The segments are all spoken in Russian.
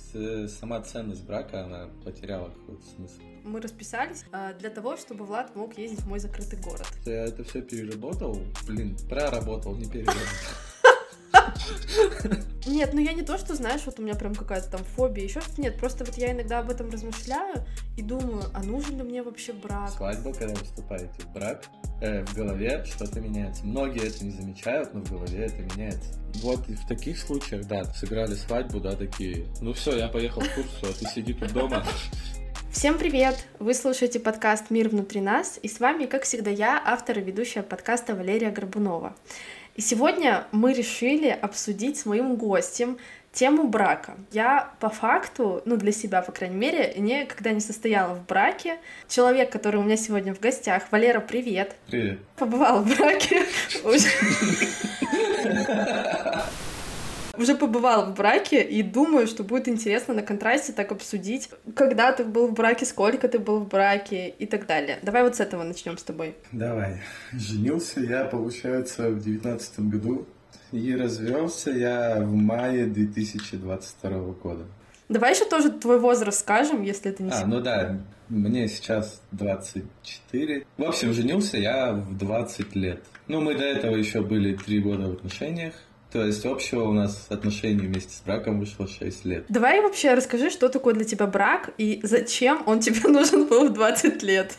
сама ценность брака, она потеряла какой-то смысл. Мы расписались для того, чтобы Влад мог ездить в мой закрытый город. Я это все переработал, проработал, не переработал. Нет, ну я не то, что, знаешь, вот у меня прям какая-то там фобия, еще что-то, нет, просто вот я иногда об этом размышляю и думаю, а нужен ли мне вообще брак? Свадьба, когда вы вступаете в брак, в голове что-то меняется. Многие это не замечают, но в голове это меняется. Вот и в таких случаях, да, сыграли свадьбу, да, такие, ну все, я поехал в Турцию, а ты сиди тут дома. Всем привет! Вы слушаете подкаст «Мир внутри нас», и с вами, как всегда, я, автор и ведущая подкаста Валерия Горбунова. И сегодня мы решили обсудить с моим гостем тему брака. Я по факту, для себя, по крайней мере, никогда не состояла в браке. Человек, который у меня сегодня в гостях, Валера, привет! Привет! Побывал в браке. Уже побывала в браке и думаю, что будет интересно на контрасте так обсудить, когда ты был в браке, сколько ты был в браке и так далее. Давай вот с этого начнем с тобой. Давай. Женился я, получается, в 2019 году и развелся я в мае 2022 года. Давай еще тоже твой возраст скажем, если это не секрет. Ну да, мне сейчас 24. В общем, женился я в 20 лет. Мы до этого еще были 3 года в отношениях. То есть общего у нас отношений вместе с браком вышло 6 лет. Давай вообще расскажи, что такое для тебя брак и зачем он тебе нужен был в 20 лет?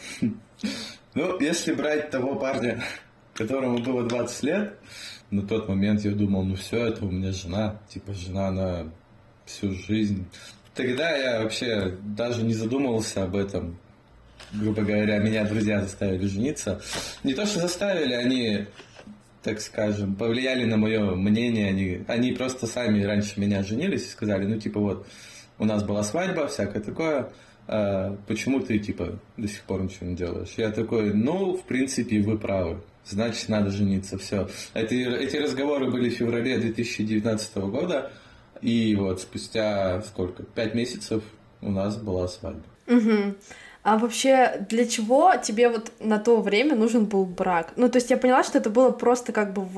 Если брать того парня, которому было 20 лет, на тот момент я думал, все, это у меня жена. Жена на всю жизнь. Тогда я вообще даже не задумывался об этом. Грубо говоря, меня друзья заставили жениться. Не то, что заставили, они... так скажем, повлияли на мое мнение. Они просто сами раньше меня женились и сказали, вот, у нас была свадьба, всякое такое, почему ты, до сих пор ничего не делаешь? Я такой, в принципе, вы правы, значит, надо жениться, все. Эти разговоры были в феврале 2019 года, и вот спустя, 5 месяцев у нас была свадьба. Угу. А вообще, для чего тебе вот на то время нужен был брак? То есть я поняла, что это было просто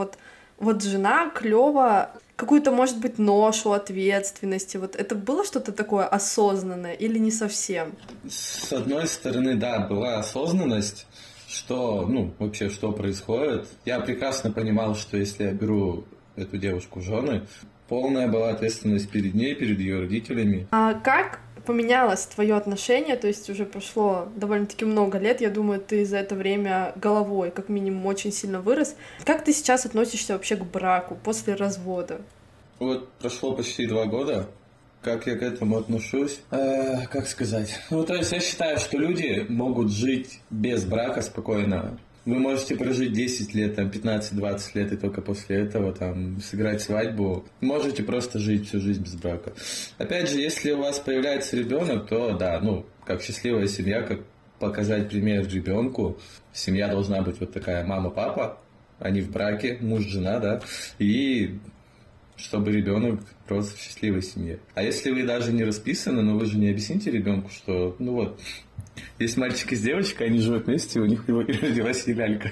вот жена, клёво, какую-то, может быть, ношу ответственности. Вот это было что-то такое осознанное или не совсем? С одной стороны, да, была осознанность, что, вообще, что происходит. Я прекрасно понимал, что если я беру эту девушку в жены, полная была ответственность перед ней, перед ее родителями. А как поменялось твое отношение, то есть уже прошло довольно-таки много лет, я думаю, ты за это время головой, как минимум, очень сильно вырос. Как ты сейчас относишься вообще к браку после развода? Вот прошло почти 2 года. Как я к этому отношусь? Как сказать? То есть я считаю, что люди могут жить без брака спокойно. Вы можете прожить 10 лет, 15-20 лет, и только после этого сыграть свадьбу. Можете просто жить всю жизнь без брака. Опять же, если у вас появляется ребенок, то да, как счастливая семья, как показать пример ребенку. Семья должна быть вот такая мама-папа, они в браке, муж-жена, да, и чтобы ребенок рос в счастливой семье. А если вы даже не расписаны, но вы же не объясните ребенку, что, есть мальчик и девочка, они живут вместе, у них родилась лялька.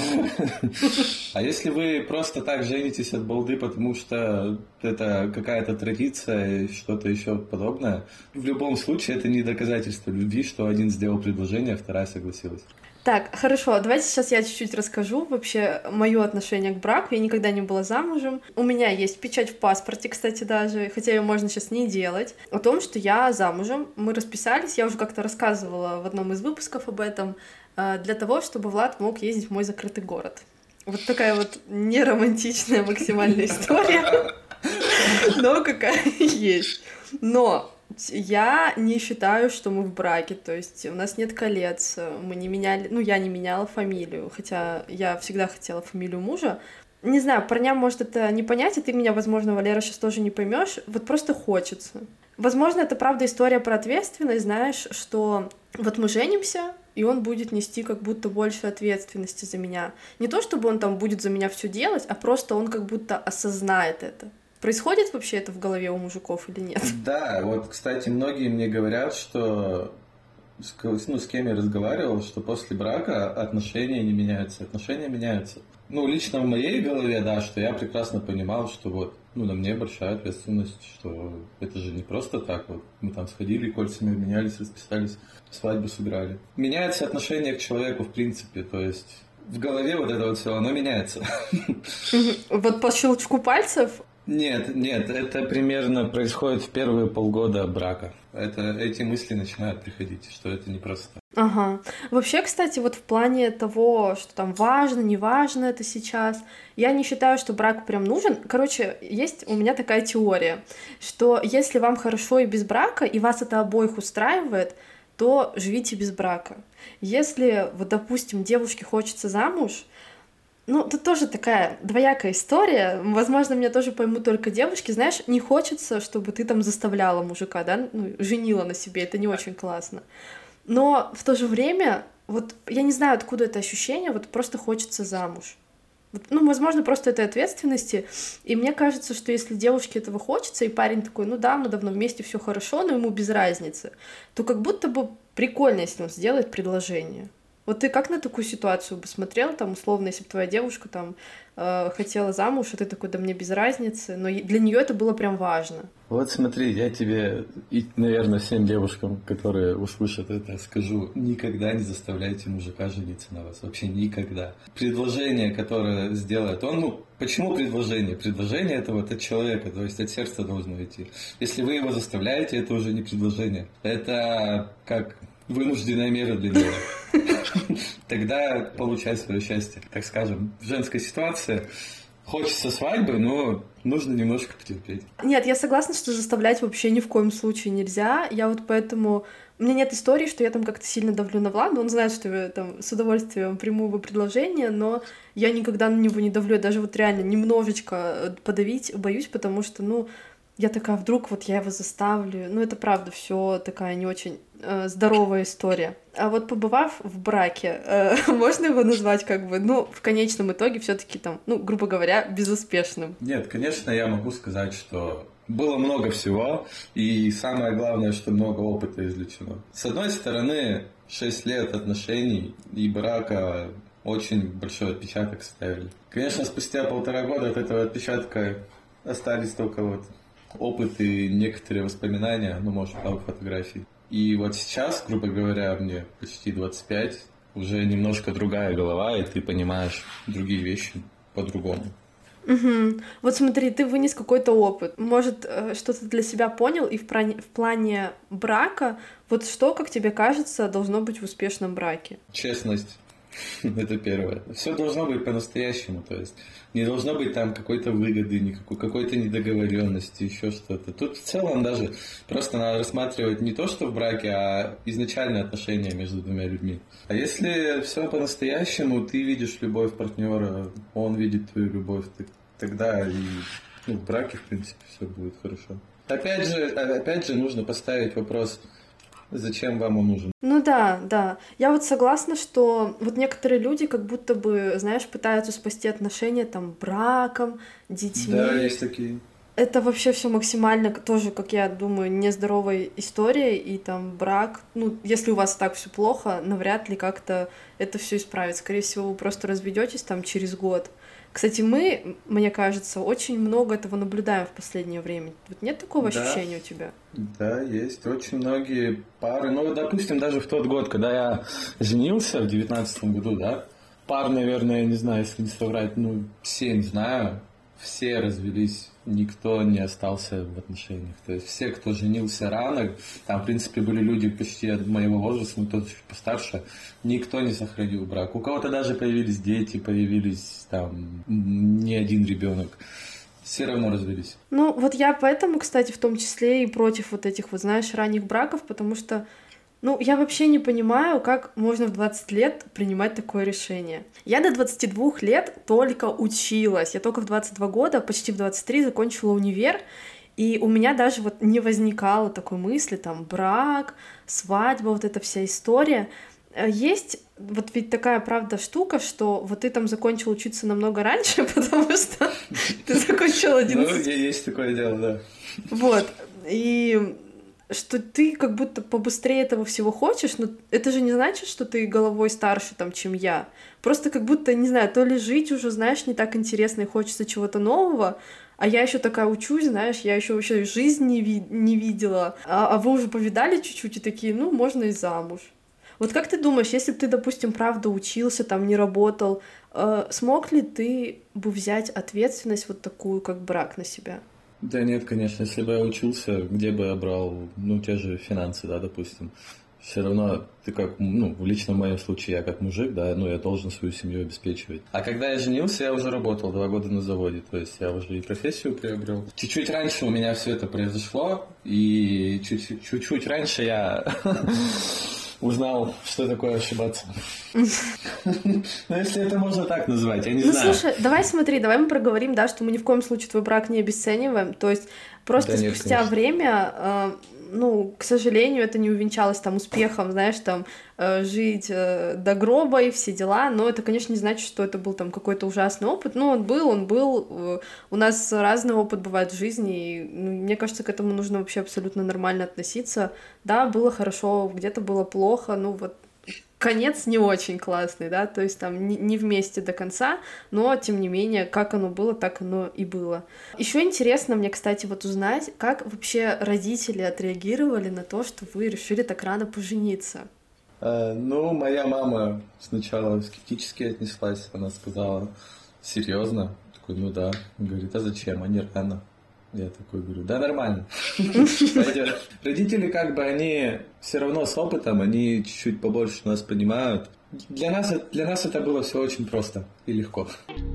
А если вы просто так женитесь от балды, потому что это какая-то традиция и что-то еще подобное, в любом случае это не доказательство любви, что один сделал предложение, а вторая согласилась. Так, хорошо, давайте сейчас я чуть-чуть расскажу вообще моё отношение к браку. Я никогда не была замужем. У меня есть печать в паспорте, кстати, даже, хотя её можно сейчас не делать, о том, что я замужем. Мы расписались, я уже как-то рассказывала в одном из выпусков об этом, для того, чтобы Влад мог ездить в мой закрытый город. Вот такая вот неромантичная максимальная история, но какая есть. Но я не считаю, что мы в браке, то есть у нас нет колец, мы не меняли, я не меняла фамилию, хотя я всегда хотела фамилию мужа. Не знаю, парням может это не понять, и ты меня, возможно, Валера, сейчас тоже не поймешь, вот просто хочется. Возможно, это правда история про ответственность, знаешь, что вот мы женимся, и он будет нести как будто больше ответственности за меня. Не то, чтобы он будет за меня все делать, а просто он как будто осознает это. Происходит вообще это в голове у мужиков или нет? Да, вот, кстати, многие мне говорят, что с кем я разговаривал, что после брака отношения не меняются. Отношения меняются. Лично в моей голове, да, что я прекрасно понимал, что на мне большая ответственность, что это же не просто так вот. Мы там сходили, кольцами обменялись, расписались, свадьбу сыграли. Меняется отношение к человеку в принципе, то есть в голове вот это вот все, оно меняется. Вот по щелчку пальцев? Нет, это примерно происходит в первые полгода брака. Эти мысли начинают приходить, что это не просто. Ага. Вообще, кстати, вот в плане того, что там важно, не важно это сейчас, я не считаю, что брак прям нужен. Короче, есть у меня такая теория, что если вам хорошо и без брака, и вас это обоих устраивает, то живите без брака. Если, вот, допустим, девушке хочется замуж, тут тоже такая двоякая история. Возможно, меня тоже поймут только девушки. Знаешь, не хочется, чтобы ты там заставляла мужика, да, женила на себе. Это не очень классно. Но в то же время, вот я не знаю, откуда это ощущение, вот просто хочется замуж. Возможно, просто этой ответственности. И мне кажется, что если девушке этого хочется, и парень такой, мы давно вместе, все хорошо, но ему без разницы, то как будто бы прикольно, если он сделает предложение. Вот ты как на такую ситуацию бы смотрел, там, условно, если бы твоя девушка там хотела замуж, а ты такой, да мне без разницы, но для нее это было прям важно. Вот смотри, я тебе и, наверное, всем девушкам, которые услышат это, скажу, никогда не заставляйте мужика жениться на вас, вообще никогда. Предложение, которое сделает он, почему предложение? Предложение это вот от человека, то есть от сердца должно идти. Если вы его заставляете, это уже не предложение, это как вынужденная мера для него. Тогда получай свое счастье, так скажем. В женской ситуации хочется свадьбы, но нужно немножко потерпеть. Нет, я согласна, что заставлять вообще ни в коем случае нельзя. Я вот поэтому... У меня нет истории, что я там как-то сильно давлю на Влада. Он знает, что я там с удовольствием приму его предложение, но я никогда на него не давлю. Я даже вот реально немножечко подавить боюсь, потому что, я такая, вдруг вот я его заставлю. Это правда все такая не очень здоровая история. А вот побывав в браке, можно его назвать в конечном итоге все-таки там, грубо говоря, безуспешным? Нет, конечно, я могу сказать, что было много всего, и самое главное, что много опыта извлечено. С одной стороны, 6 лет отношений и брака очень большой отпечаток ставили. Конечно, спустя 1,5 года от этого отпечатка остались только опыт и некоторые воспоминания, может, пару фотографий. И вот сейчас, грубо говоря, мне почти 25, уже немножко другая голова, и ты понимаешь другие вещи по-другому. Угу. Вот смотри, ты вынес какой-то опыт, может, что-то для себя понял, и в плане брака, вот что, как тебе кажется, должно быть в успешном браке? Честность. Это первое. Все должно быть по-настоящему, то есть не должно быть там какой-то выгоды, какой-то недоговоренности, еще что-то. Тут в целом даже просто надо рассматривать не то, что в браке, а изначальные отношения между двумя людьми. А если все по-настоящему, ты видишь любовь партнера, он видит твою любовь, тогда и в браке, в принципе, все будет хорошо. Опять же, нужно поставить вопрос, зачем вам он нужен? Да. Я вот согласна, что вот некоторые люди как будто бы, знаешь, пытаются спасти отношения там браком, детьми. Да, есть такие. Это вообще все максимально тоже, как я думаю, нездоровая история, и там брак, если у вас так все плохо, навряд ли как-то это все исправит. Скорее всего, вы просто разведетесь там через год. Кстати, мне кажется, очень много этого наблюдаем в последнее время. Вот нет такого ощущения у тебя? Да, есть. Очень многие пары. Допустим, даже в тот год, когда я женился, в 19-м году, да, пар, наверное, я не знаю, если не соврать, 7 знаю, все развелись, никто не остался в отношениях. То есть все, кто женился рано, там, в принципе, были люди почти от моего возраста, кто-то чуть постарше, никто не сохранил брак. У кого-то даже появились дети, появились там не один ребенок. Все равно развелись. Вот я поэтому, кстати, в том числе и против вот этих, знаешь, ранних браков, потому что я вообще не понимаю, как можно в 20 лет принимать такое решение. Я до 22 лет только училась. Я только в 22 года, почти в 23, закончила универ. И у меня даже не возникало такой мысли, там, брак, свадьба, вот эта вся история. Есть ведь такая, правда, штука, что ты там закончил учиться намного раньше, потому что ты закончил 11. Есть такое дело, да. И что ты как будто побыстрее этого всего хочешь, но это же не значит, что ты головой старше, там, чем я. Просто как будто, не знаю, то ли жить уже, знаешь, не так интересно и хочется чего-то нового, а я еще такая учусь, знаешь, я еще вообще жизнь не видела, а вы уже повидали чуть-чуть и такие, ну, можно и замуж. Вот как ты думаешь, если бы ты, допустим, правда учился, там, не работал, смог ли ты бы взять ответственность вот такую, как брак, на себя? Да нет, конечно, если бы я учился, где бы я брал, ну, те же финансы, да, допустим. Все равно ты как, ну, лично в моем случае я как мужик, да, ну, я должен свою семью обеспечивать. А когда я женился, я уже работал 2 года на заводе, то есть я уже и профессию приобрел. Чуть-чуть раньше у меня все это произошло, и чуть-чуть раньше я узнал, что такое ошибаться. Ну, если это можно так назвать, я не знаю. Ну, слушай, давай смотри, давай мы проговорим, да, что мы ни в коем случае твой брак не обесцениваем, то есть просто Да нет, спустя конечно. время, ну, к сожалению, это не увенчалось там успехом, знаешь, там, жить до гроба и все дела, но это, конечно, не значит, что это был там какой-то ужасный опыт, ну, он был, у нас разный опыт бывает в жизни, и ну, мне кажется, к этому нужно вообще абсолютно нормально относиться, да, было хорошо, где-то было плохо, ну, вот, конец не очень классный, да, то есть там не вместе до конца, но тем не менее, как оно было, так оно и было. Еще интересно мне, кстати, вот узнать, как вообще родители отреагировали на то, что вы решили так рано пожениться. Ну, моя мама сначала скептически отнеслась, она сказала, серьезно? Такой, ну да. Говорит, а зачем? А не рано. Я такой говорю, да нормально. Пойдет. Родители как бы, они все равно с опытом, они чуть-чуть побольше нас понимают. Для нас это было все очень просто и легко.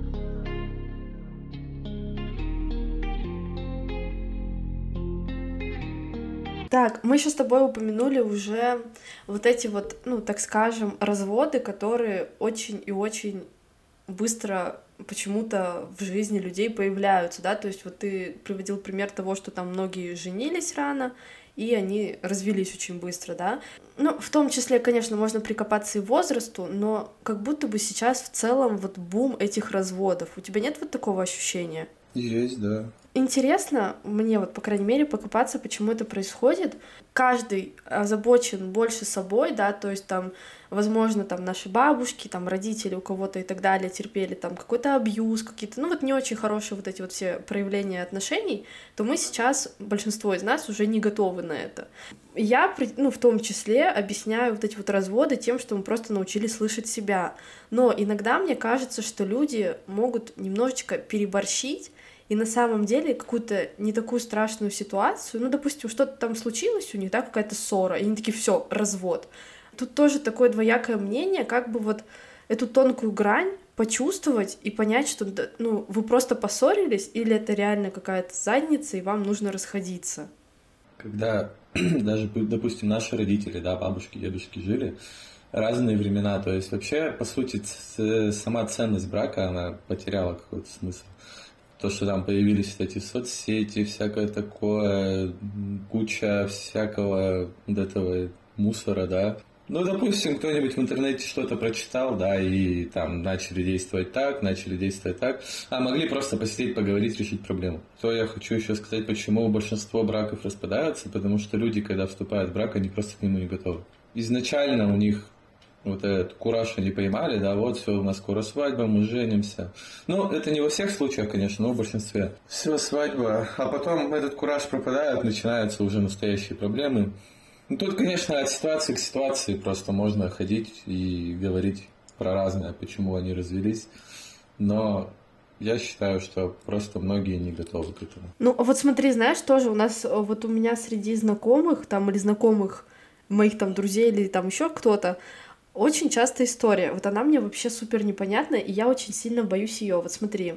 Так, мы еще с тобой упомянули уже вот эти вот, ну, так скажем, разводы, которые очень и очень быстро почему-то в жизни людей появляются, да, то есть вот ты приводил пример того, что там многие женились рано, и они развелись очень быстро, да. Ну, в том числе, конечно, можно прикопаться и возрасту, но как будто бы сейчас в целом вот бум этих разводов. У тебя нет вот такого ощущения? Есть, да. Интересно мне, вот, по крайней мере, покопаться, почему это происходит. Каждый озабочен больше собой, да, то есть там, возможно, там наши бабушки, там родители у кого-то и так далее терпели там какой-то абьюз, какие-то, ну вот не очень хорошие вот эти вот все проявления отношений, то мы сейчас, большинство из нас уже не готовы на это. Я, ну, в том числе объясняю вот эти вот разводы тем, что мы просто научились слышать себя. Но иногда мне кажется, что люди могут немножечко переборщить, и на самом деле какую-то не такую страшную ситуацию, ну, допустим, что-то там случилось у них, да, какая-то ссора, и они такие, все, развод. Тут тоже такое двоякое мнение, как бы вот эту тонкую грань почувствовать и понять, что, ну, вы просто поссорились, или это реально какая-то задница, и вам нужно расходиться. Когда даже, допустим, наши родители, да, бабушки, дедушки жили, разные времена, то есть вообще, по сути, сама ценность брака, она потеряла какой-то смысл. То, что там появились эти соцсети, всякое такое, куча всякого вот этого мусора, да. Ну, допустим, кто-нибудь в интернете что-то прочитал, да, и там начали действовать так, а могли просто посидеть, поговорить, решить проблему. То я хочу еще сказать, почему большинство браков распадаются, потому что люди, когда вступают в брак, они просто к нему не готовы. Изначально у них вот этот кураж они поймали, да, вот все, у нас скоро свадьба, мы женимся. Ну, это не во всех случаях, конечно, но в большинстве. Все, свадьба, а потом этот кураж пропадает, начинаются уже настоящие проблемы. Ну, тут, конечно, от ситуации к ситуации просто можно ходить и говорить про разное, почему они развелись, но я считаю, что просто многие не готовы к этому. Ну, вот смотри, знаешь, тоже у нас, вот у меня среди знакомых, там, или знакомых моих там друзей, или там еще кто-то, очень частая история. Вот она мне вообще супер непонятна, и я очень сильно боюсь ее. Вот смотри,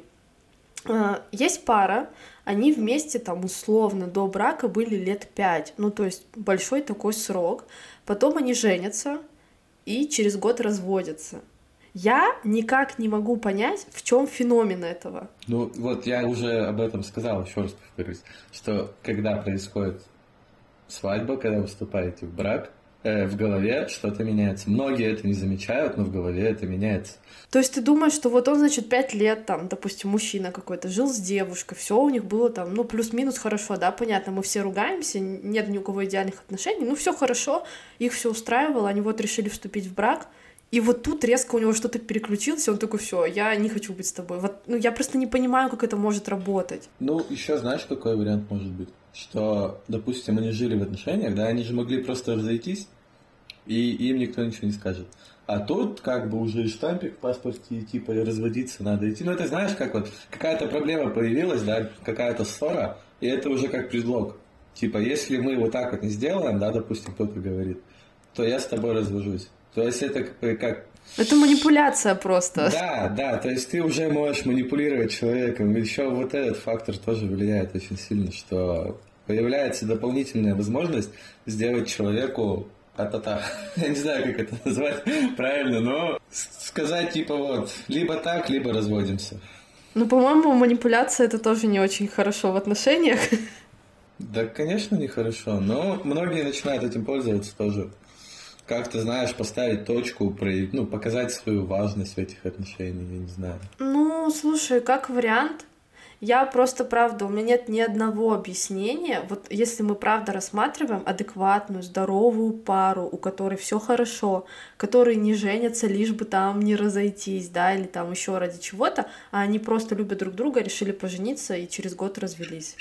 есть пара, они вместе там условно до брака были лет 5, ну то есть большой такой срок. Потом они женятся и через год разводятся. Я никак не могу понять, в чем феномен этого. Ну вот я уже об этом сказал, еще раз повторюсь, что когда происходит свадьба, когда вы вступаете в брак, в голове что-то меняется. Многие это не замечают, но в голове это меняется. То есть ты думаешь, что вот он, значит, 5 лет, там, допустим, мужчина какой-то, жил с девушкой, все у них было там, ну, плюс-минус хорошо, да, понятно, мы все ругаемся, нет ни у кого идеальных отношений, ну, все хорошо, их все устраивало, они вот решили вступить в брак, и вот тут резко у него что-то переключилось, и он такой: все, я не хочу быть с тобой. Вот, ну, я просто не понимаю, как это может работать. Ну, еще знаешь, какой вариант может быть? Что, допустим, они жили в отношениях, да, они же могли просто разойтись, и им никто ничего не скажет. А тут как бы уже и штампик в паспорте, типа, и разводиться надо идти. Ну, это знаешь, как вот какая-то проблема появилась, да, какая-то ссора, и это уже как предлог. Типа, если мы вот так вот не сделаем, да, допустим, кто-то говорит, то я с тобой развожусь. То есть это как... Это манипуляция просто. Да, то есть ты уже можешь манипулировать человеком. Еще вот этот фактор тоже влияет очень сильно, что появляется дополнительная возможность сделать человеку а-та-та. Я не знаю, как это назвать правильно, но сказать типа вот, либо так, либо разводимся. Ну, по-моему, манипуляция — это тоже не очень хорошо в отношениях. Да, конечно, нехорошо, но многие начинают этим пользоваться тоже. Как ты знаешь, поставить точку, ну, показать свою важность в этих отношениях, я не знаю. Ну, слушай, как вариант, я просто, правда, у меня нет ни одного объяснения. Вот если мы, правда, рассматриваем адекватную, здоровую пару, у которой все хорошо, которые не женятся, лишь бы там не разойтись, да, или там еще ради чего-то, а они просто любят друг друга, решили пожениться и через год развелись.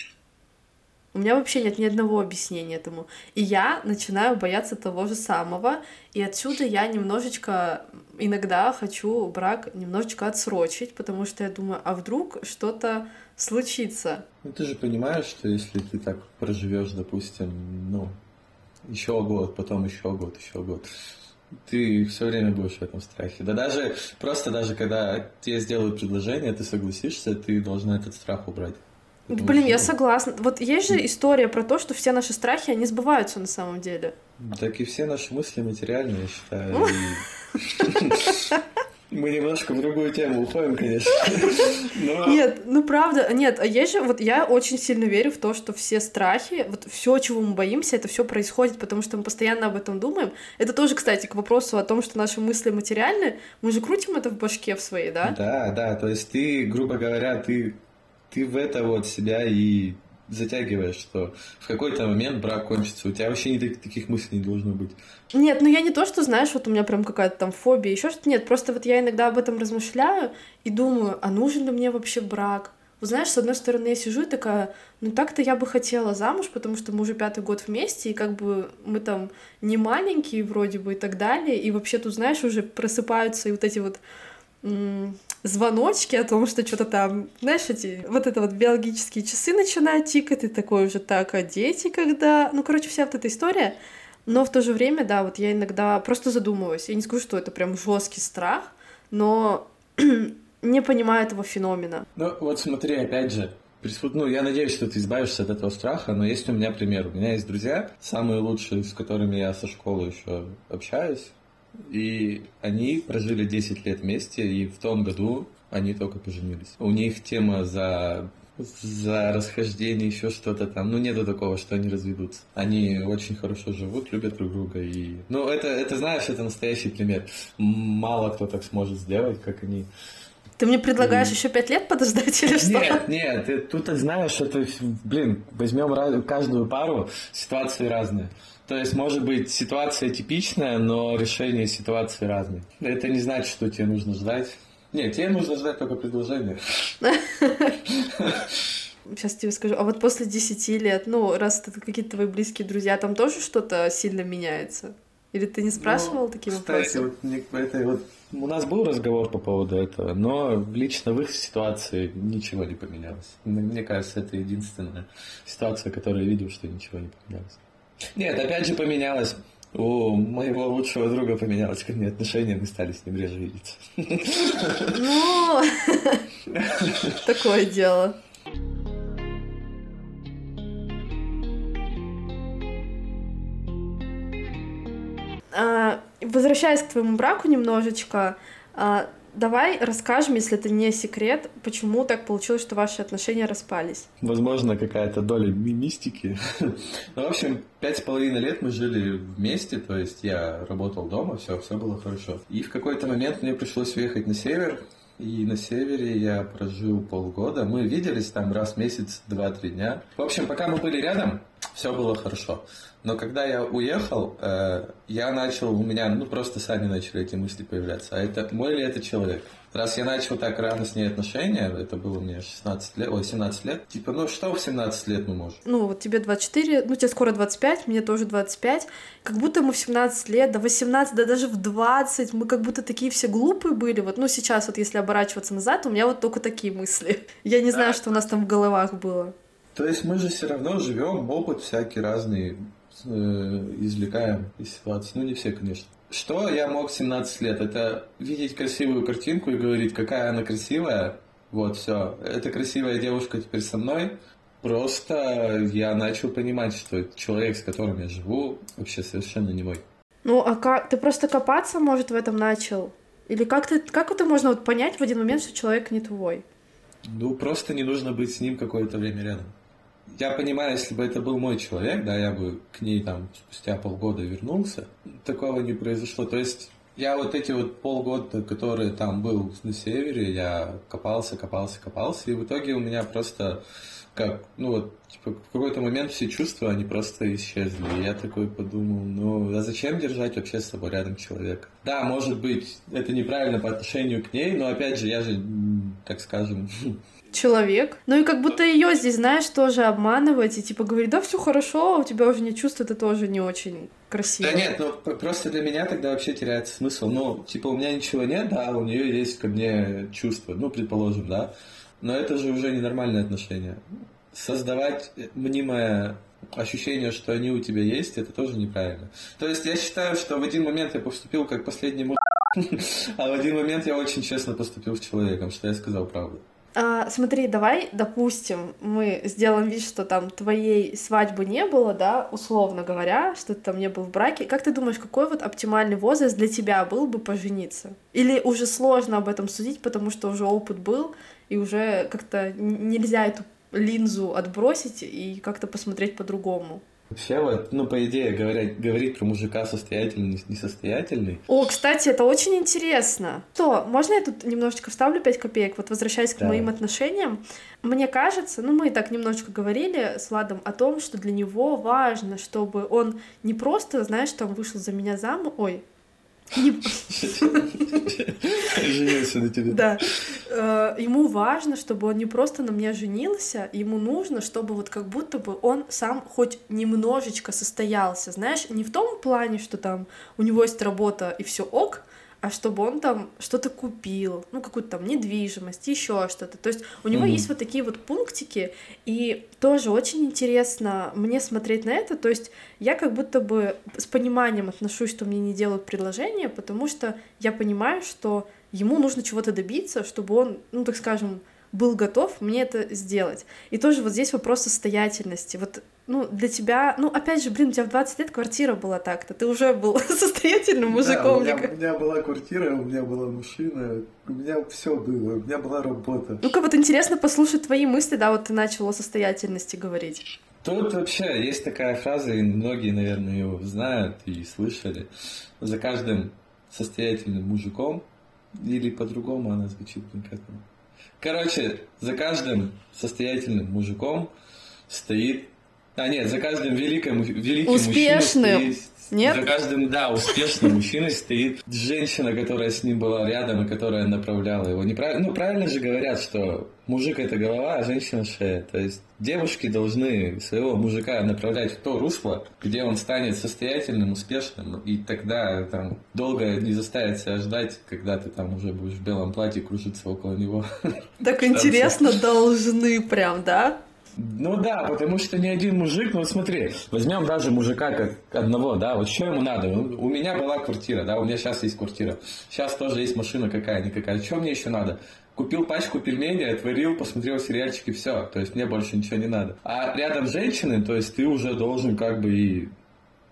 У меня вообще нет ни одного объяснения этому. И я начинаю бояться того же самого. И отсюда я немножечко иногда хочу брак немножечко отсрочить, потому что я думаю, а вдруг что-то случится. Ну ты же понимаешь, что если ты так проживешь, допустим, ну, еще год, потом еще год, ты все время будешь в этом страхе. Да даже когда тебе сделают предложение, ты согласишься, ты должна этот страх убрать. Блин, я согласна. Вот есть же история про то, что все наши страхи, они сбываются на самом деле. Так и все наши мысли материальны, я считаю. Мы немножко в другую тему уходим, конечно. Нет, ну правда, нет, а есть же, вот я очень сильно верю в то, что все страхи, вот все, чего мы боимся, это все происходит, потому что мы постоянно об этом думаем. Это тоже, кстати, к вопросу о том, что наши мысли материальны, мы же крутим это в башке в своей, да? Да, то есть ты, грубо говоря, ты в это вот себя и затягиваешь, что в какой-то момент брак кончится. У тебя вообще таких мыслей не должно быть. Нет, ну я не то, что, знаешь, вот у меня прям какая-то там фобия, еще что-то. Нет, просто вот я иногда об этом размышляю и думаю, а нужен ли мне вообще брак? Вот знаешь, с одной стороны, я сижу и такая, ну так-то я бы хотела замуж, потому что мы уже 5-й год вместе, и как бы мы там не маленькие вроде бы и так далее, и вообще тут, знаешь, уже просыпаются и вот эти вот звоночки о том, что что-то там, знаешь, вот это вот биологические часы начинают тикать, и такой уже, так, а дети когда? Ну, короче, вся вот эта история. Но в то же время, да, вот я иногда просто задумываюсь. Я не скажу, что это прям жесткий страх, но не понимаю этого феномена. Ну, вот смотри, опять же, ну, я надеюсь, что ты избавишься от этого страха, но есть у меня пример. У меня есть друзья, самые лучшие, с которыми я со школы еще общаюсь, и они прожили 10 лет вместе, и в том году они только поженились. У них тема за расхождение, еще что-то там. Ну, нету такого, что они разведутся. Они очень хорошо живут, любят друг друга. И... Ну, это, знаешь, это настоящий пример. Мало кто так сможет сделать, как они. Ты мне предлагаешь еще 5 лет подождать или что? Нет, тут, знаешь, это, возьмем каждую пару, ситуации разные. То есть, может быть, ситуация типичная, но решение ситуации разные. Это не значит, что тебе нужно ждать. Нет, тебе нужно ждать только предложения. Сейчас тебе скажу, а вот после 10 лет, ну, раз это какие-то твои близкие друзья, там тоже что-то сильно меняется? Или ты не спрашивал такие вопросы? Кстати, у нас был разговор по поводу этого, но лично в их ситуации ничего не поменялось. Мне кажется, это единственная ситуация, которую я видел, что ничего не поменялось. Нет, опять же поменялось. У моего лучшего друга поменялось ко мне отношение, мы стали с ним реже видеться. Ну, такое дело. Возвращаясь к твоему браку немножечко, давай расскажем, если это не секрет, почему так получилось, что ваши отношения распались. Возможно, какая-то доля мистики. Ну, в общем, 5,5 лет мы жили вместе, то есть я работал дома, все было хорошо. И в какой-то момент мне пришлось уехать на север, и на севере я прожил полгода. Мы виделись там раз в месяц, 2-3 дня. В общем, пока мы были рядом, все было хорошо. Но когда я уехал, я начал, у меня, просто сами начали эти мысли появляться. А это мой ли это человек? Раз я начал так рано с ней отношения, это было мне 17 лет, типа, что в 17 лет мы можем? Вот тебе 24, тебе скоро 25, мне тоже 25. Как будто мы в 17 лет, до 18, да даже в 20, мы как будто такие все глупые были. Сейчас если оборачиваться назад, у меня только такие мысли. Я не знаю, что у нас там в головах было. То есть мы же все равно живем, опыт всякий разный извлекаем из ситуации. Не все, конечно. Что я мог в 17 лет? Это видеть красивую картинку и говорить, какая она красивая. Вот, все. Эта красивая девушка теперь со мной. Просто я начал понимать, что человек, с которым я живу, вообще совершенно не мой. А как? Ты просто копаться, может, в этом начал? Или как это можно понять в один момент, что человек не твой? Просто не нужно быть с ним какое-то время рядом. Я понимаю, если бы это был мой человек, да, я бы к ней там спустя полгода вернулся. Такого не произошло. То есть я эти полгода, которые там был на севере, я копался, и в итоге у меня просто в какой-то момент все чувства, они просто исчезли. И я такой подумал, а зачем держать вообще с собой рядом человека? Да, может быть, это неправильно по отношению к ней, но опять же, я же, так скажем... Человек. И как будто ее здесь, знаешь, тоже обманывать и говорить, да, все хорошо, у тебя уже нет чувств, это тоже не очень красиво. Да нет, просто для меня тогда вообще теряется смысл. У меня ничего нет, да, у нее есть ко мне чувства, предположим, да. Но это же уже ненормальные отношения. Создавать мнимое ощущение, что они у тебя есть, это тоже неправильно. То есть я считаю, что в один момент я поступил как последний а в один момент я очень честно поступил с человеком, что я сказал правду. Смотри, давай, допустим, мы сделаем вид, что там твоей свадьбы не было, да, условно говоря, что ты там не был в браке. Как ты думаешь, какой оптимальный возраст для тебя был бы пожениться? Или уже сложно об этом судить, потому что уже опыт был, и уже как-то нельзя эту линзу отбросить и как-то посмотреть по-другому? Вообще, по идее, говорить про мужика состоятельный, несостоятельный. Кстати, это очень интересно. Можно я тут немножечко вставлю 5 копеек? Возвращаясь к моим отношениям. Мне кажется, мы так немножечко говорили с Владом о том, что для него важно, чтобы он не просто, знаешь, там вышел за меня замуж... Женился на тебе. Да. Ему важно, чтобы он не просто на мне женился, ему нужно, чтобы как будто бы он сам хоть немножечко состоялся, знаешь, не в том плане, что там у него есть работа и все ок, а чтобы он там что-то купил, какую-то там недвижимость, еще что-то. То есть у него есть такие пунктики, и тоже очень интересно мне смотреть на это. То есть я как будто бы с пониманием отношусь, что мне не делают предложение, потому что я понимаю, что ему нужно чего-то добиться, чтобы он, так скажем, был готов мне это сделать. И тоже здесь вопрос состоятельности. Для тебя, опять же, у тебя в 20 лет квартира была так-то, ты уже был состоятельным мужиком. Да, у меня была квартира, у меня была машина, у меня все было, у меня была работа. Интересно послушать твои мысли, да, ты начал о состоятельности говорить. Тут вообще есть такая фраза, и многие, наверное, ее знают и слышали. За каждым состоятельным мужиком, или по-другому она звучит конкретно. Короче, за каждым состоятельным мужиком стоит... за каждым великим мужчиной стоит... Нет? За каждым, успешным мужчиной стоит женщина, которая с ним была рядом и которая направляла его. Правильно же говорят, что мужик — это голова, а женщина — шея. То есть девушки должны своего мужика направлять в то русло, где он станет состоятельным, успешным, и тогда там долго не заставит себя ждать, когда ты там уже будешь в белом платье кружиться около него. Так интересно, должны прям, да? Да, потому что ни один мужик, смотри, возьмем даже мужика как одного, да, что ему надо? У меня была квартира, да, у меня сейчас есть квартира, сейчас тоже есть машина какая-никакая, что мне еще надо? Купил пачку пельменей, отварил, посмотрел сериальчики, все, то есть мне больше ничего не надо. А рядом женщины, то есть ты уже должен и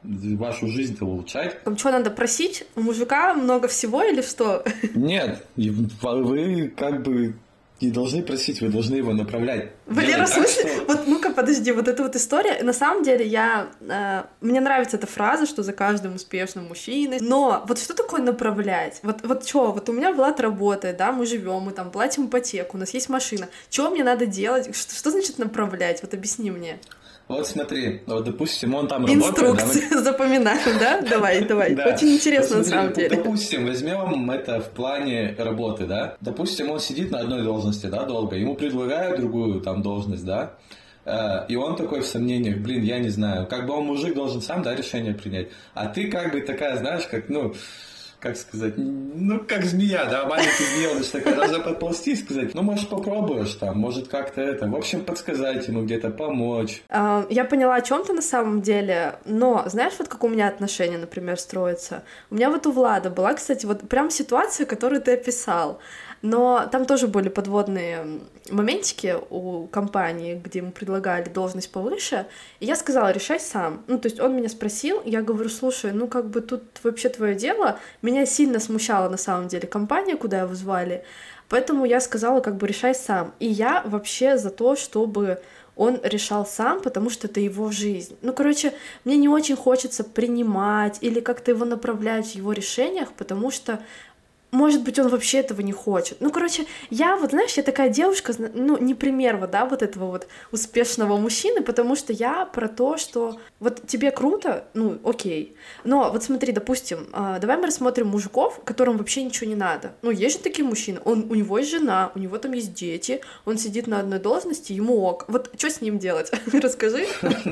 вашу жизнь-то улучшать. Там что, надо просить у мужика много всего или что? Нет, вы как бы не должны просить, вы должны его направлять. Валера, в смысле? Вот ну-ка, подожди, вот эта вот история. На самом деле, мне нравится эта фраза, что за каждым успешным мужчиной. Но вот что такое направлять? Вот что, вот у меня Влад работает, да, мы живем, мы там платим ипотеку, у нас есть машина. Что мне надо делать? Что значит направлять? Вот объясни мне. Вот смотри, вот допустим, он там инструкции работает. запоминаем, да? Давай. Очень интересно на самом деле. Допустим, возьмем это в плане работы, да? Допустим, он сидит на одной должности, да, долго, ему предлагают другую там должность, да? И он такой в сомнениях, блин, я не знаю. Как бы он мужик должен сам, да, решение принять. А ты как бы такая, знаешь, как, как сказать, как змея, да, маленькая змеёныш такая, должна подползти и сказать, может, попробуешь там, может, как-то в общем, подсказать ему где-то, помочь. Я поняла, о чем ты на самом деле, но знаешь, вот как у меня отношения, например, строятся? У меня вот у Влада была, кстати, вот прям ситуация, которую ты описал. Но там тоже были подводные моментики у компании, где ему предлагали должность повыше, и я сказала, решай сам. То есть он меня спросил, я говорю, слушай, как бы тут вообще твое дело. Меня сильно смущала на самом деле компания, куда его звали, поэтому я сказала, как бы решай сам. И я вообще за то, чтобы он решал сам, потому что это его жизнь. Мне не очень хочется принимать или как-то его направлять в его решениях, потому что может быть, он вообще этого не хочет. Я такая девушка, не пример вот этого вот успешного мужчины, потому что я про то, что вот тебе круто, окей. Но вот смотри, допустим, давай мы рассмотрим мужиков, которым вообще ничего не надо. Есть же такие мужчины, у него есть жена, у него там есть дети, он сидит на одной должности, ему ок. Вот что с ним делать? Расскажи.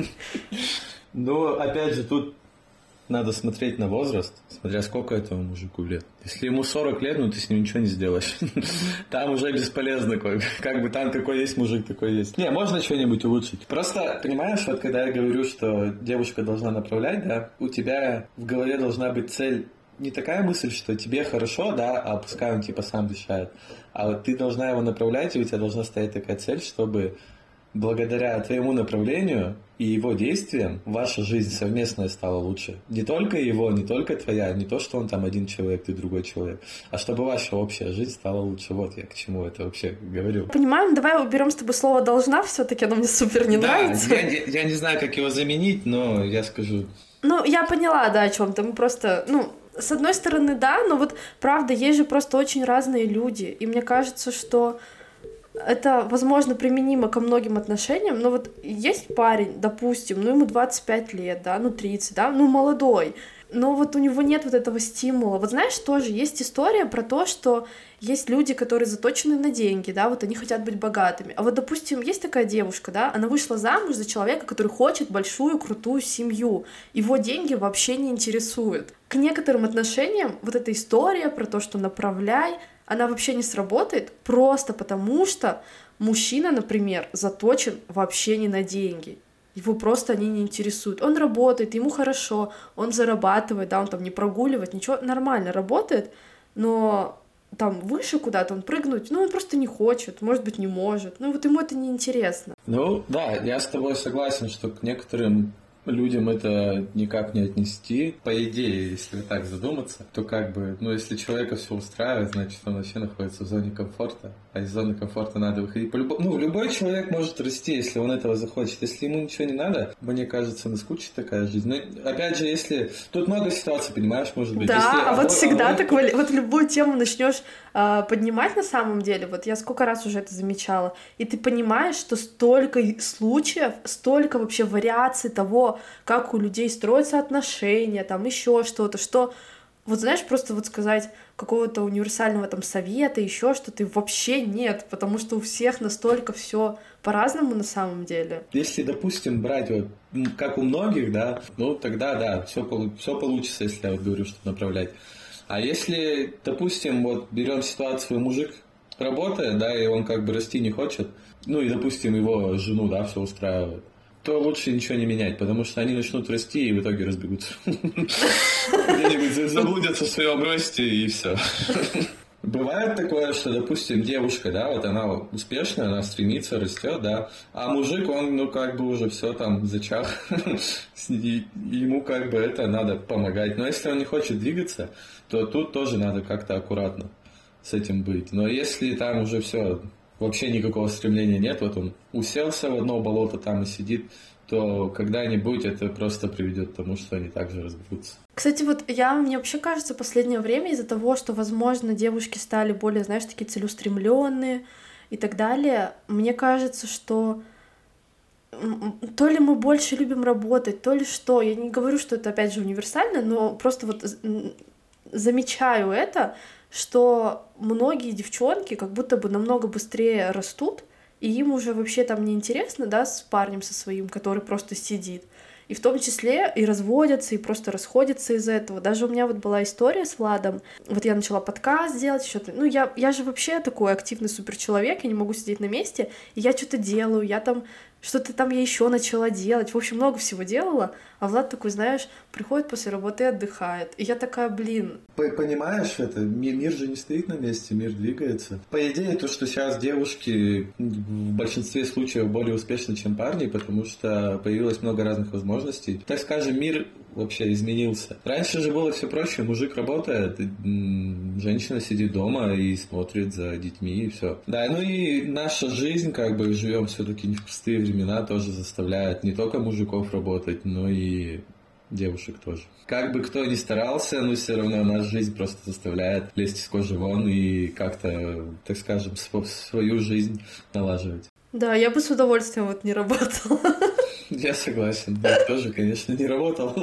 Опять же, тут надо смотреть на возраст, смотря сколько этому мужику лет. Если ему 40 лет, ты с ним ничего не сделаешь. Там уже бесполезно. Как бы там какой есть мужик, такой есть. Не, можно что-нибудь улучшить. Просто, понимаешь, вот когда я говорю, что девушка должна направлять, да, у тебя в голове должна быть цель. Не такая мысль, что тебе хорошо, да, а пускай он сам решает. А вот ты должна его направлять, и у тебя должна стоять такая цель, чтобы благодаря твоему направлению и его действиям ваша жизнь совместная стала лучше. Не только его, не только твоя, не то, что он там один человек, ты другой человек, а чтобы ваша общая жизнь стала лучше. Вот я к чему это вообще говорю. Понимаем, давай уберем с тобой слово «должна», все-таки оно мне супер не нравится. Я не знаю, как его заменить, но я скажу. Я поняла, да, о чем-то. Мы просто, с одной стороны, да, но вот правда, есть же просто очень разные люди, и мне кажется, что это, возможно, применимо ко многим отношениям, но вот есть парень, допустим, ему 25 лет, да, 30, да, молодой, но вот у него нет вот этого стимула. Вот знаешь, тоже есть история про то, что есть люди, которые заточены на деньги, да, вот они хотят быть богатыми. А вот, допустим, есть такая девушка, да, она вышла замуж за человека, который хочет большую, крутую семью. Его деньги вообще не интересуют. К некоторым отношениям вот эта история про то, что направляй, она вообще не сработает просто потому, что мужчина, например, заточен вообще не на деньги. Его просто они не интересуют. Он работает, ему хорошо, он зарабатывает, да, он там не прогуливает, ничего, нормально работает, но там выше куда-то он прыгнуть, он просто не хочет, может быть, не может. Вот ему это неинтересно. Да, я с тобой согласен, что к некоторым людям это никак не отнести. По идее, если так задуматься, то если человека все устраивает, значит, он вообще находится в зоне комфорта. А из зоны комфорта надо выходить. Любой человек может расти, если он этого захочет. Если ему ничего не надо, мне кажется, наскучит такая жизнь. Но, опять же, если... Тут много ситуаций, понимаешь, может быть. Да, всегда так... Вот любую тему начнешь поднимать на самом деле. Вот я сколько раз уже это замечала. И ты понимаешь, что столько случаев, столько вообще вариаций того, как у людей строятся отношения, там еще что-то, что... Вот знаешь, просто вот сказать какого-то универсального там совета, еще что-то вообще нет, потому что у всех настолько все по-разному на самом деле. Если, допустим, брать как у многих, да, тогда да, все получится, если я говорю, что направлять. А если, допустим, берем ситуацию, мужик работает, да, и он расти не хочет, и, допустим, его жену, да, все устраивает, то лучше ничего не менять, потому что они начнут расти и в итоге разбегутся. Где-нибудь заблудятся в своем росте и все. Бывает такое, что, допустим, девушка, да, вот она успешная, она стремится, растет, да, а мужик, он, ну, как бы уже все там зачах, и ему как бы это надо помогать. Но если он не хочет двигаться, то тут тоже надо как-то аккуратно с этим быть. Но если там уже все, вообще никакого стремления нет, вот он уселся в одно болото там и сидит, то когда-нибудь это просто приведет к тому, что они также разбегутся. Кстати, вот мне вообще кажется, последнее время из-за того, что, возможно, девушки стали более, знаешь, такие целеустремленные и так далее, мне кажется, что то ли мы больше любим работать, то ли что. Я не говорю, что это, опять же, универсально, но просто вот замечаю это, что многие девчонки как будто бы намного быстрее растут, и им уже вообще там не интересно, да, с парнем со своим, который просто сидит. И в том числе и разводятся, и просто расходятся из-за этого. Даже у меня вот была история с Владом. Вот я начала подкаст делать, что-то. Ну, я же вообще такой активный суперчеловек, я не могу сидеть на месте, и я что-то делаю, я там что-то там я еще начала делать. В общем, много всего делала. А Влад такой, знаешь, приходит после работы и отдыхает. И я такая, блин. Понимаешь, это мир же не стоит на месте, мир двигается. По идее, то, что сейчас девушки в большинстве случаев более успешны, чем парни, потому что появилось много разных возможностей. Так скажем, мир вообще изменился. Раньше же было все проще. Мужик работает, женщина сидит дома и смотрит за детьми, и все. Да, ну и наша жизнь, как бы живем все-таки не в пустые времена, тоже заставляет не только мужиков работать, но и девушек тоже. Как бы кто ни старался, но все равно наша жизнь просто заставляет лезть из кожи вон и как-то, так скажем, свою жизнь налаживать. Да, я бы с удовольствием вот не работала. Я согласен, да, тоже, конечно, не работал,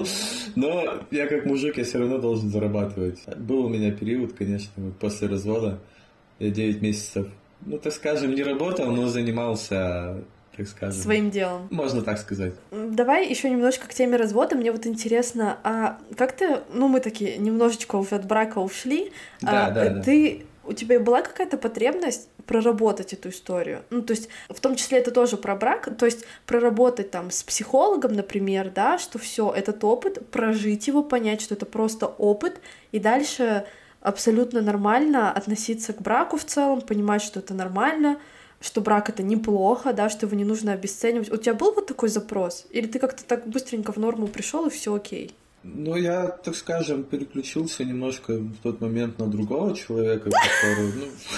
но я как мужик, я все равно должен зарабатывать. Был у меня период, конечно, вот после развода, я 9 месяцев, ну, так скажем, не работал, но занимался, так скажем... Своим делом. Можно так сказать. Давай еще немножко к теме развода. Мне вот интересно, а как ты... Ну, мы такие немножечко уже от брака ушли. Да. У тебя была какая-то потребность проработать эту историю? Ну, то есть, в том числе это тоже про брак, то есть проработать там с психологом, например, да, что все этот опыт, прожить его, понять, что это просто опыт, и дальше абсолютно нормально относиться к браку в целом, понимать, что это нормально, что брак — это неплохо, да, что его не нужно обесценивать. У тебя был вот такой запрос? Или ты как-то так быстренько в норму пришел и все окей? Ну, я, так скажем, переключился немножко в тот момент на другого человека, который...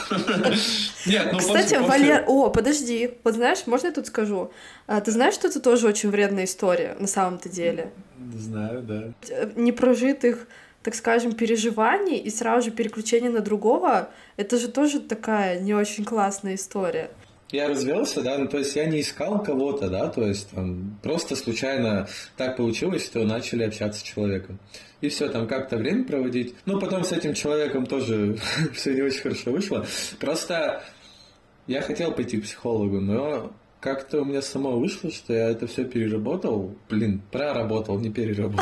Нет, ну, кстати, Валер... О, подожди. Вот знаешь, можно я тут скажу? Ты знаешь, что это тоже очень вредная история на самом-то деле? Знаю, да. Непрожитых, так скажем, переживаний и сразу же переключение на другого, это же тоже такая не очень классная история. Я развелся, да, ну, то есть я не искал кого-то, да, то есть там просто случайно так получилось, что начали общаться с человеком. И все, там как-то время проводить. Ну, потом с этим человеком тоже все не очень хорошо вышло. Просто я хотел пойти к психологу, но как-то у меня само вышло, что я это все переработал. Проработал, не переработал.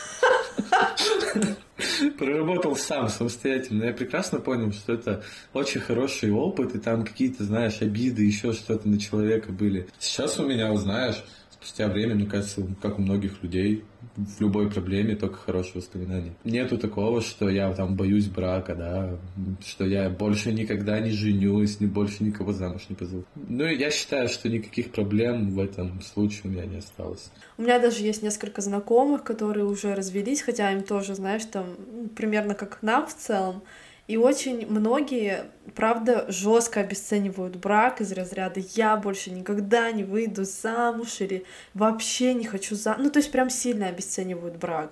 Проработал сам, самостоятельно. Я прекрасно понял, что это очень хороший опыт, и там какие-то, знаешь, обиды, еще что-то на человека были. Сейчас у меня, знаешь, спустя время, мне кажется, как у многих людей, в любой проблеме только хорошие воспоминания. Нету такого, что я там боюсь брака, да, что я больше никогда не женюсь, больше никого замуж не позову. Ну, я считаю, что никаких проблем в этом случае у меня не осталось. У меня даже есть несколько знакомых, которые уже развелись, хотя им тоже, знаешь, там примерно как нам в целом. И очень многие, правда, жестко обесценивают брак из разряда «я больше никогда не выйду замуж» или «вообще не хочу замуж». Ну, то есть прям сильно обесценивают брак.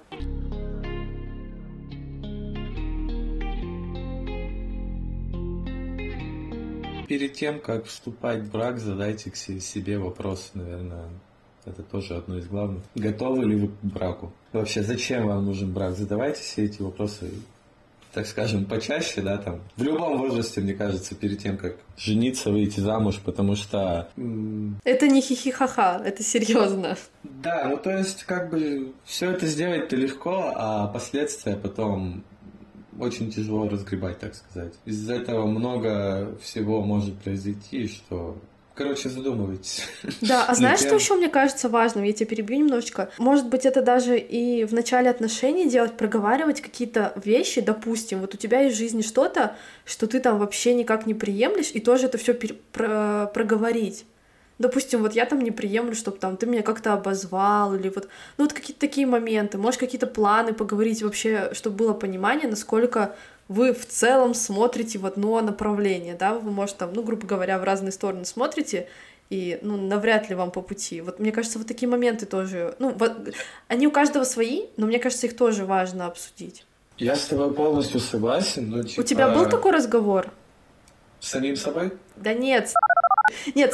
Перед тем, как вступать в брак, задайте к себе вопрос, наверное, это тоже одно из главных. Готовы ли вы к браку? Вообще, зачем вам нужен брак? Задавайте все эти вопросы, так скажем, почаще, да, там. В любом возрасте, мне кажется, перед тем, как жениться, выйти замуж, потому что... Это не хихи-ха-ха, это серьезно. Да, ну то есть, как бы, все это сделать-то легко, а последствия потом очень тяжело разгребать, так сказать. Из-за этого много всего может произойти, что Короче, задумывайтесь. Да, а знаешь, что еще мне кажется важным? Я тебя перебью немножечко. Может быть, это даже и в начале отношений делать, проговаривать какие-то вещи, допустим, вот у тебя есть в жизни что-то, что ты там вообще никак не приемлешь, и тоже это все проговорить. Допустим, вот я там не приемлю, чтобы там ты меня как-то обозвал, или вот, ну вот какие-то такие моменты, может, какие-то планы поговорить вообще, чтобы было понимание, насколько вы в целом смотрите в одно направление, да, вы, может, там, ну, грубо говоря, в разные стороны смотрите, и, ну, навряд ли вам по пути. Вот мне кажется, вот такие моменты тоже, ну, вот, они у каждого свои, но мне кажется, их тоже важно обсудить. Я с тобой полностью согласен, но типа... У тебя был такой разговор? С самим собой? Да нет, нет,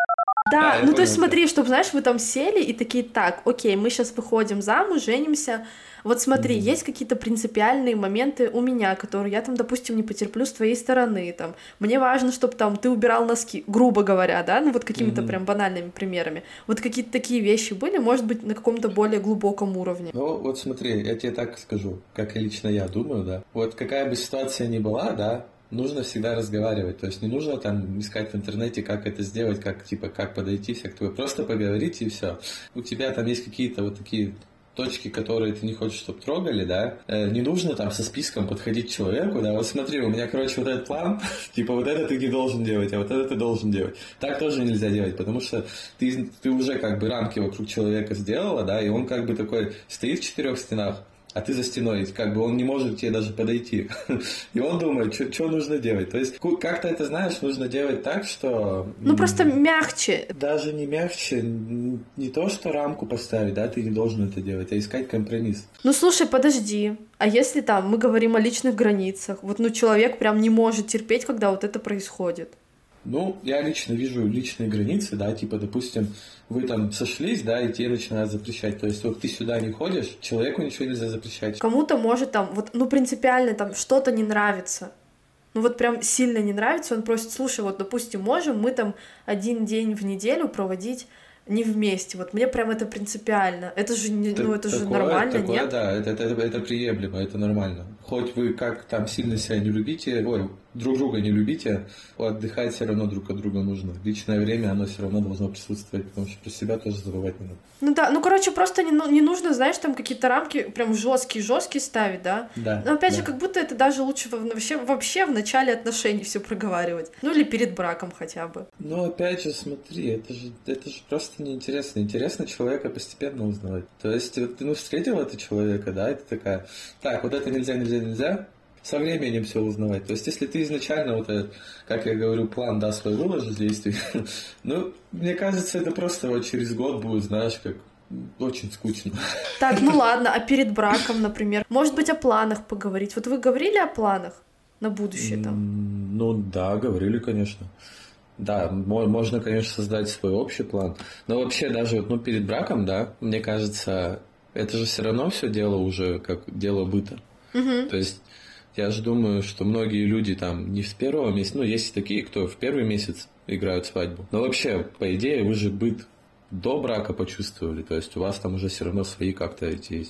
да, ну то есть смотри, чтобы, знаешь, вы там сели и такие, так, окей, мы сейчас выходим замуж, женимся, вот смотри, есть какие-то принципиальные моменты у меня, которые я там, допустим, не потерплю с твоей стороны, там, мне важно, чтобы там ты убирал носки, грубо говоря, да, ну вот какими-то прям банальными примерами, вот какие-то такие вещи были, может быть, на каком-то более глубоком уровне. Ну вот смотри, я тебе так скажу, как и лично я думаю, да, вот какая бы ситуация ни была, да, нужно всегда разговаривать, то есть не нужно там искать в интернете, как это сделать, как, типа, как подойти, всякое, просто поговорите и все. У тебя там есть какие-то вот такие точки, которые ты не хочешь, чтобы трогали, да, не нужно там со списком подходить к человеку, да, вот смотри, у меня, короче, вот этот план, типа, вот это ты не должен делать, а вот это ты должен делать. Так тоже нельзя делать, потому что ты уже как бы рамки вокруг человека сделала, да, и он как бы такой стоит в 4 стенах, а ты за стеной, как бы он не может к тебе даже подойти. И он думает, что нужно делать. То есть как-то это, знаешь, нужно делать так, что... Ну, просто мягче. Даже не мягче, не то, что рамку поставить, да, ты не должен это делать, а искать компромисс. Ну, слушай, подожди. А если там мы говорим о личных границах? Вот, ну, человек прям не может терпеть, когда вот это происходит. Ну, я лично вижу личные границы, да, типа, допустим, вы там сошлись, да, и тебе начинают запрещать. То есть вот ты сюда не ходишь, человеку ничего нельзя запрещать. Кому-то может там, вот, ну, принципиально там что-то не нравится. Ну, вот прям сильно не нравится, он просит, слушай, вот, допустим, можем мы там 1 день в неделю проводить не вместе. Вот мне прям это принципиально. Это же, ну, это же нормально, такое, нет? Да, это приемлемо, это нормально. Хоть вы как там сильно себя не любите, друг друга не любите, отдыхать все равно друг от друга нужно. Личное время, оно все равно должно присутствовать, потому что про себя тоже забывать не надо. Ну да, ну короче, просто не нужно, знаешь, там какие-то рамки прям жесткие ставить, да? Да. Но опять же, да. как будто это даже лучше вообще в начале отношений все проговаривать. Ну или перед браком хотя бы. Ну опять же, смотри, это же просто неинтересно. Интересно человека постепенно узнавать. То есть ты встретил этого человека, да, и ты такая, так, вот это нельзя. Со временем все узнавать. То есть, если ты изначально вот этот, как я говорю, план, да, свой выложишь действий, ну, мне кажется, это просто вот через год будет, знаешь, как очень скучно. Так, ну ладно, а перед браком, например, может быть, о планах поговорить. Вот вы говорили о планах на будущее там? Ну да, говорили, конечно. Да, можно, конечно, создать свой общий план. Но вообще даже вот, перед браком, да, мне кажется, это же все равно все дело уже как дело быта. Угу. То есть я же думаю, что многие люди там не с первого месяца, есть такие, кто в первый месяц играют свадьбу. Но вообще, по идее, вы же быт до брака почувствовали, то есть у вас там уже все равно свои как-то эти есть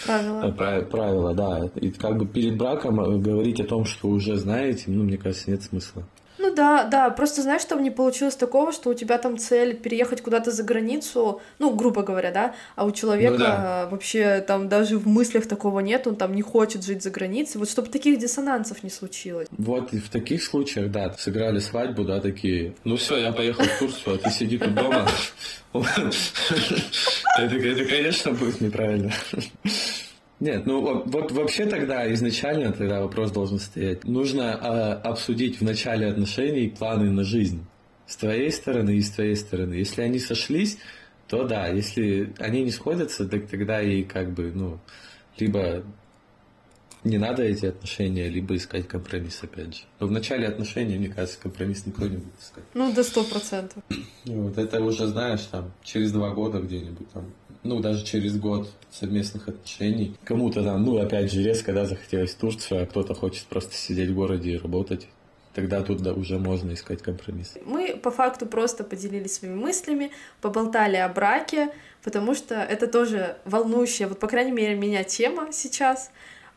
правила, да. И как бы перед браком говорить о том, что уже знаете, мне кажется, нет смысла. Ну да, просто знаешь, чтобы не получилось такого, что у тебя там цель переехать куда-то за границу, ну, грубо говоря, да, а у человека вообще там даже в мыслях такого нет, он там не хочет жить за границей, вот чтобы таких диссонансов не случилось. Вот и в таких случаях, да, сыграли свадьбу, да, такие, ну все, я поехал в Турцию, а ты сиди тут дома. Это, конечно, будет неправильно. Нет, вот вообще тогда изначально вопрос должен стоять. Нужно обсудить в начале отношений планы на жизнь. С твоей стороны и с твоей стороны. Если они сошлись, то да. Если они не сходятся, так тогда и как бы, либо не надо эти отношения, либо искать компромисс опять же. Но в начале отношений, мне кажется, компромисс никто не будет искать. Ну, до 100%. Вот это уже, знаешь, там, через 2 года где-нибудь там, даже через год совместных отношений. Кому-то там, опять же, резко, да, захотелось в Турцию, а кто-то хочет просто сидеть в городе и работать. Тогда тут, да, уже можно искать компромисс. Мы по факту просто поделились своими мыслями, поболтали о браке, потому что это тоже волнующая, вот, по крайней мере, меня тема сейчас.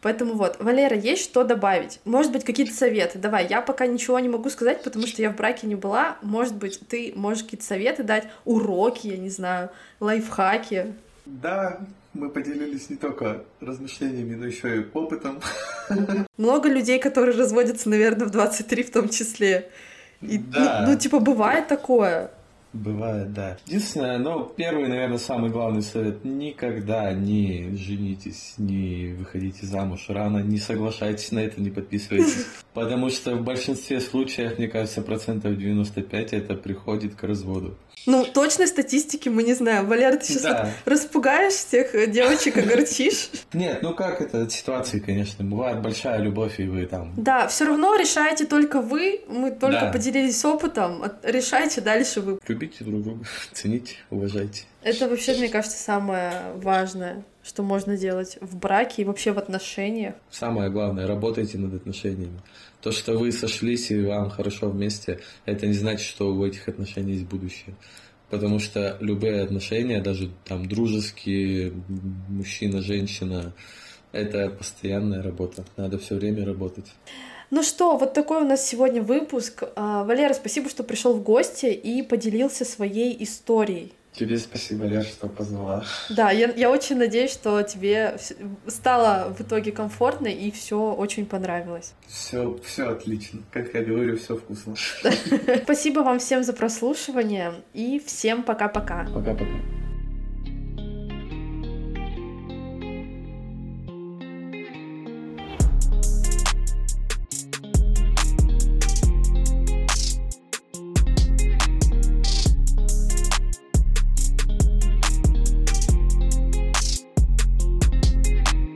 Поэтому вот, Валера, есть что добавить? Может быть, какие-то советы? Давай, я пока ничего не могу сказать, потому что я в браке не была. Может быть, ты можешь какие-то советы дать, уроки, я не знаю, лайфхаки? Да, мы поделились не только размышлениями, но еще и опытом. Много людей, которые разводятся, наверное, в 23 в том числе. И, Да. ну, типа, бывает такое. Бывает, да. Единственное, первый, наверное, самый главный совет: никогда не женитесь, не выходите замуж рано, не соглашайтесь на это, не подписывайтесь. Потому что в большинстве случаев, мне кажется, 95% это приходит к разводу. Ну, точной статистики мы не знаем. Валера, ты сейчас вот распугаешь всех девочек, огорчишь? Нет, как это, ситуации, конечно, бывает большая любовь, и вы там... Да, все равно решаете только вы, мы только поделились опытом, решайте дальше вы. Любите друг друга, цените, уважайте. Это вообще, мне кажется, самое важное, что можно делать в браке и вообще в отношениях. Самое главное, работайте над отношениями. То, что вы сошлись и вам хорошо вместе, это не значит, что у этих отношений есть будущее. Потому что любые отношения, даже там дружеские, мужчина-женщина, это постоянная работа. Надо все время работать. Ну что, вот такой у нас сегодня выпуск. Валера, спасибо, что пришел в гости и поделился своей историей. Тебе спасибо, Лер, что позвала. Да, я очень надеюсь, что тебе стало в итоге комфортно и все очень понравилось. Все отлично. Как я говорю, все вкусно. Спасибо вам всем за прослушивание и всем пока-пока. Пока-пока.